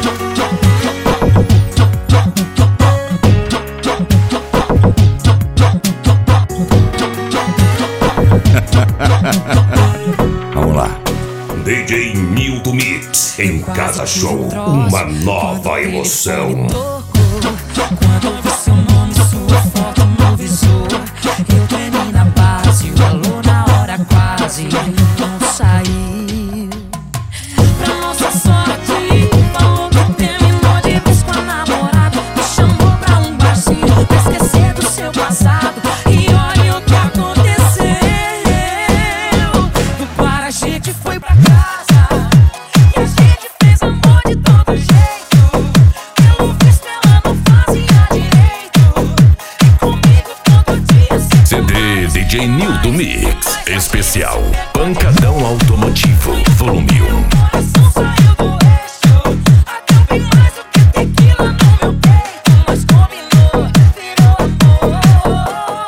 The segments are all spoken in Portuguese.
Vamos lá. DJ Nildo Mix em Casa Show, uma nova emoção. Quando vi seu nome e sua foto no visor, eu tremi na base, o alô na hora quase não saiu. Pra nossa sorte, falou que terminou de vez com a namorada, me chamou pra um barzinho pra esquecer do seu passado. E olha o que aconteceu. Do bar a gente foi pra casa e a gente fez amor de todo jeito. Pelo visto ela não fazia direito, e comigo todo dia CD DJ Nildo Mix especial Pancadão Automotivo Volume 1. coração saiu do eixo. Até bem mais do que tequila no meu peito, mas combinou, virou amor.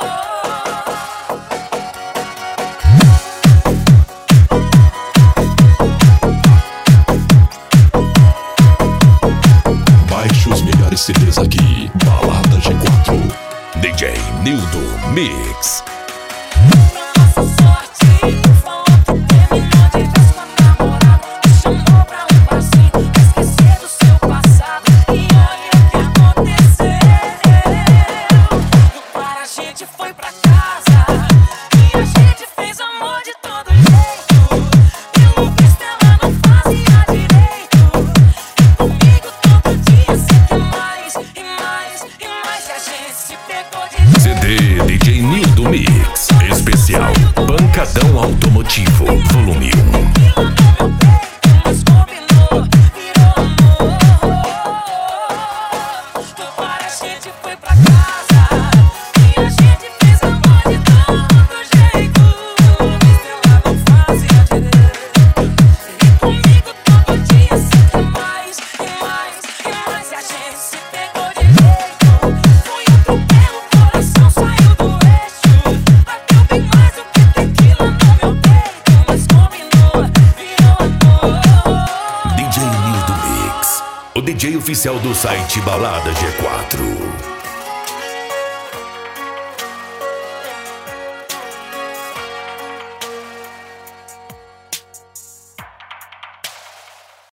Baixe os melhores CDs aqui, Balada G4. DJ Nildo Mix. Pra nossa sorte, falou que terminou de vez com a namorada, me chamou pra um barzinho pra esquecer do seu passado. E olha o que aconteceu. Do bar a gente foi pra casa e a gente fez amor de todo jeito. Pelo visto ela não fazia direito, e comigo todo dia se quer mais e mais e mais, e a gente se pegou de jeito. CD DJ Nildo Mix especial Pancadão Automotivo Volume 1. Mas combinou, virou amor. Do bar a gente foi pra casa e a gente fez amor de todo jeito. Mas ela não fazia direito, e comigo todo dia se quer mais e mais e mais, e a gente se pegou de jeito. Foi atropelo, o coração saiu do eixo. Bateu bem mais do que tequila no meu peito, mas combinou, virou amor. DJ Nildo Mix, o DJ oficial do site Balada G4.